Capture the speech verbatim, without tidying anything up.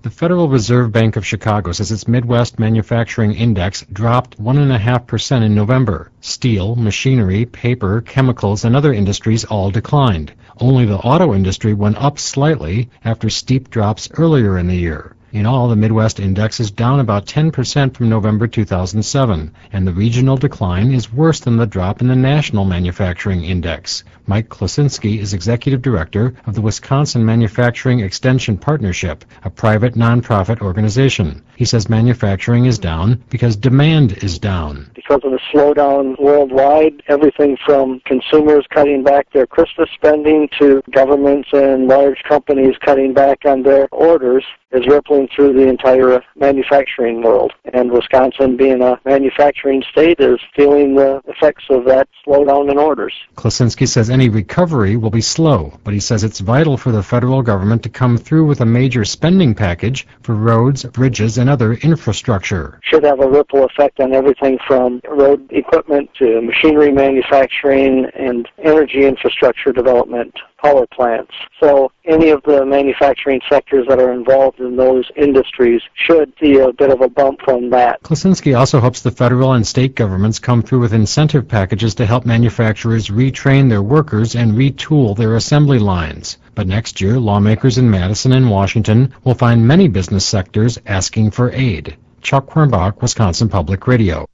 The Federal Reserve Bank of Chicago says its Midwest Manufacturing Index dropped one point five percent in November. Steel, machinery, paper, chemicals, and other industries all declined. Only the auto industry went up slightly after steep drops earlier in the year. In all, the Midwest Index is down about ten percent from November two thousand seven, and the regional decline is worse than the drop in the National Manufacturing Index. Mike Klosinski is Executive Director of the Wisconsin Manufacturing Extension Partnership, a private nonprofit organization. He says manufacturing is down because demand is down. Because of the slowdown worldwide, everything from consumers cutting back their Christmas spending to governments and large companies cutting back on their orders is rippling through the entire manufacturing world. And Wisconsin, being a manufacturing state, is feeling the effects of that slowdown in orders. Klosinski says any recovery will be slow, but he says it's vital for the federal government to come through with a major spending package for roads, bridges, and other infrastructure. Should have a ripple effect on everything from road equipment to machinery manufacturing and energy infrastructure development, power plants. So any of the manufacturing sectors that are involved in those industries should see a bit of a bump from that. Klosinski also hopes the federal and state governments come through with incentive packages to help manufacturers retrain their workers and retool their assembly lines. But next year, lawmakers in Madison and Washington will find many business sectors asking for aid. Chuck Quirmbach, Wisconsin Public Radio.